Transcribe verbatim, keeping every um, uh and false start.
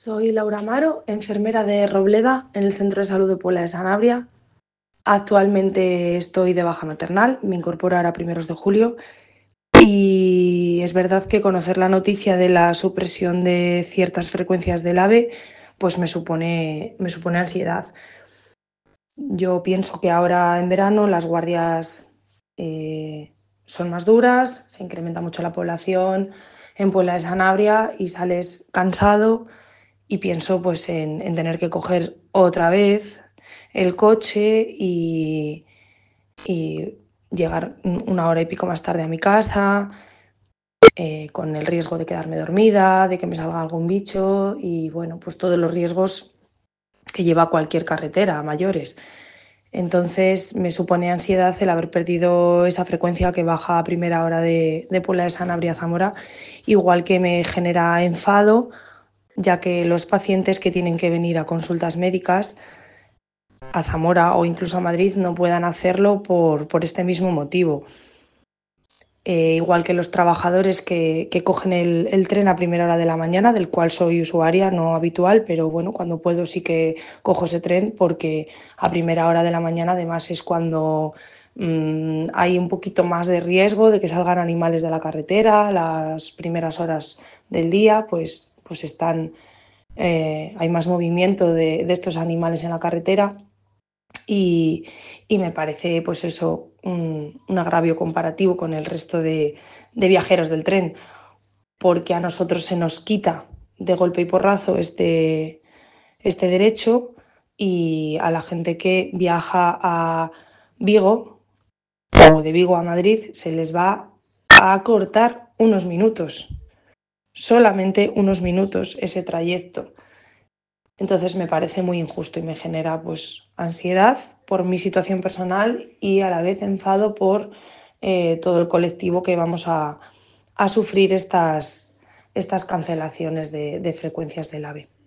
Soy Laura Amaro, enfermera de Robleda en el Centro de Salud de Puebla de Sanabria. Actualmente estoy de baja maternal, me incorporo ahora a primeros de julio y es verdad que conocer la noticia de la supresión de ciertas frecuencias del AVE pues me supone, me supone ansiedad. Yo pienso que ahora en verano las guardias eh, son más duras, se incrementa mucho la población en Puebla de Sanabria y sales cansado y pienso pues en, en tener que coger otra vez el coche y, y llegar una hora y pico más tarde a mi casa, eh, con el riesgo de quedarme dormida, de que me salga algún bicho y bueno, pues todos los riesgos que lleva cualquier carretera a mayores. Entonces me supone ansiedad el haber perdido esa frecuencia que baja a primera hora de, de Puebla de Sanabria a Zamora, igual que me genera enfado, ya que los pacientes que tienen que venir a consultas médicas a Zamora o incluso a Madrid no puedan hacerlo por, por este mismo motivo. Eh, igual que los trabajadores que, que cogen el, el tren a primera hora de la mañana, del cual soy usuaria, no habitual, pero bueno, cuando puedo sí que cojo ese tren porque a primera hora de la mañana además es cuando mmm, hay un poquito más de riesgo de que salgan animales de la carretera, las primeras horas del día pues, pues están, eh, hay más movimiento de, de estos animales en la carretera. Y, y me parece pues eso un, un agravio comparativo con el resto de, de viajeros del tren, porque a nosotros se nos quita de golpe y porrazo este, este derecho y a la gente que viaja a Vigo o de Vigo a Madrid se les va a cortar unos minutos, solamente unos minutos ese trayecto. Entonces me parece muy injusto y me genera pues ansiedad por mi situación personal y a la vez enfado por eh, todo el colectivo que vamos a, a sufrir estas, estas cancelaciones de, de frecuencias del AVE.